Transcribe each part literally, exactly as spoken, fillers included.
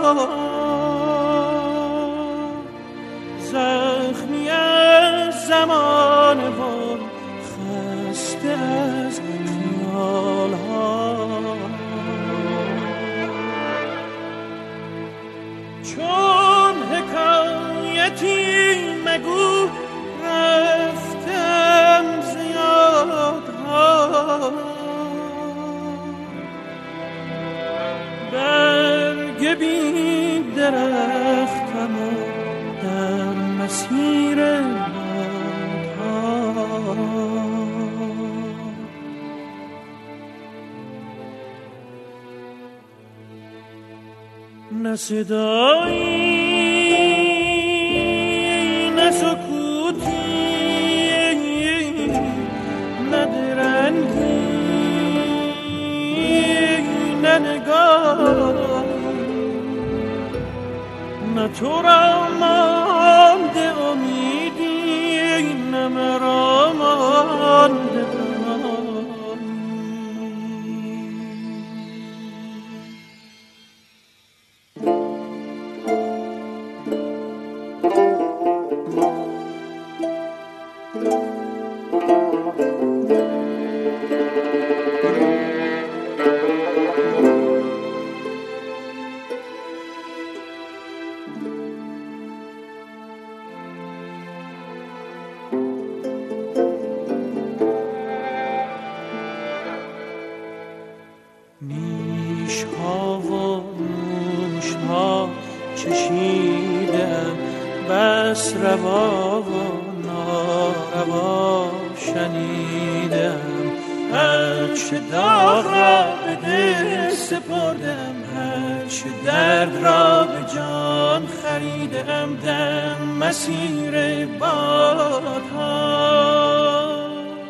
زخمی از زمان و خسته از خیال ها، چون حکایتی مگو رفتم زیادها، برگ بی درختم و در مسیر بادها، نه صدایی نه سکوتی نه درنگی نه نگاه، نه تو را مانده امیدی نه مرا مانده چشیدم بس روا و ناروا شنیدم، هرچه داغ را به دل سپردم، هرچه درد را به جان خریدم در مسیر بادها،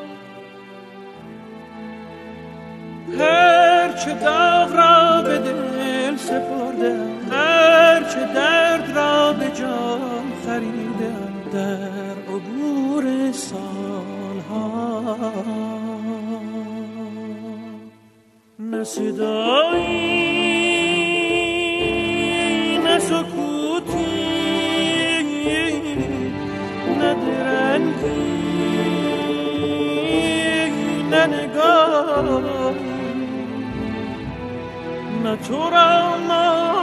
هرچه داغ را به دل سپردم، هرچه درد را به جان خریدم در عبور سالها، نه صدایی نه سکوتی نه درنگی نه نگاه، نه تو را